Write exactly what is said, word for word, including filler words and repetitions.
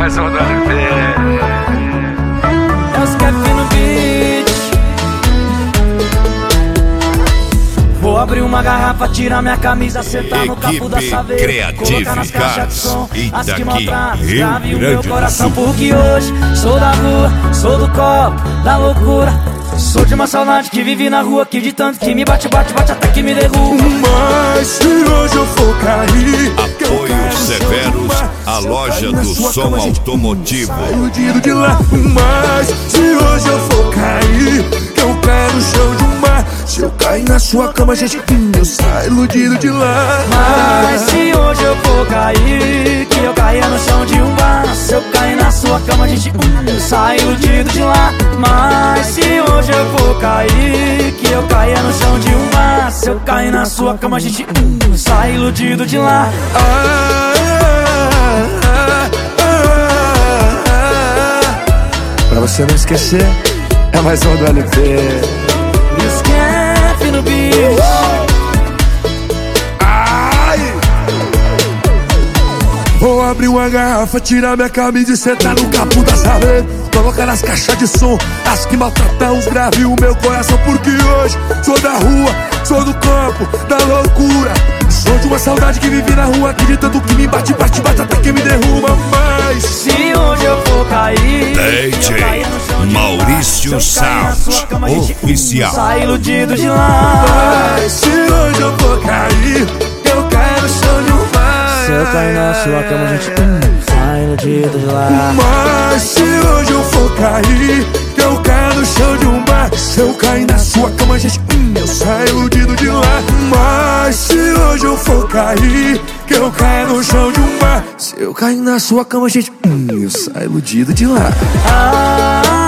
mais um do L P. É os Cap no beat. Vou abrir uma garrafa, tirar minha camisa, sentar no capo da saveira, colocar nas caixas de som as que maltratam, grave o meu coração. Porque hoje sou da rua, sou do copo, da loucura. Sou de uma saudade que vive na rua, que de tanto que me bate, bate, bate até que me derruba. Mas se hoje eu for cair, Apoio Severos, a loja do som automotivo. iludido de lá. Mas se hoje eu for cair, que eu caio no chão de um mar. Se eu cair na sua cama, gente, eu saio iludido de lá. Mas se hoje eu for cair, que eu caia no chão de um bar. Se eu cair na sua cama, gente, eu saio iludido de lá. Mas se hoje eu for cair, que eu caia no chão de um bar. Se eu cair na sua cama, gente, eu saio iludido de lá. Ah, ah, ah, ah. Pra você não esquecer, é mais um do L P. Esquece no beat. Ai! Vou abrir uma garrafa, tirar minha camisa e sentar no capo da saveira, colocar nas caixas de som as que maltratam os graves o meu coração. Porque hoje sou da rua, sou do campo, da loucura. Sou de uma saudade que vive na rua, que de tanto que me bate, bate, bate até que me derruba. Mas se hoje eu for cair, D J Maurício Sound Oficial. sai iludido de lá. Mas se hoje eu for cair, eu caio no chão de um mar. Se eu cair na sua cama, gente, sai iludido de lá. Mas se hoje eu for cair, que eu caio no chão de um bar. Se eu cair na sua cama, gente, eu saio iludido de lá. Mas se hoje eu for cair, que eu caio no chão de um bar. Se eu cair na sua cama, gente, eu saio iludido de lá. Ah,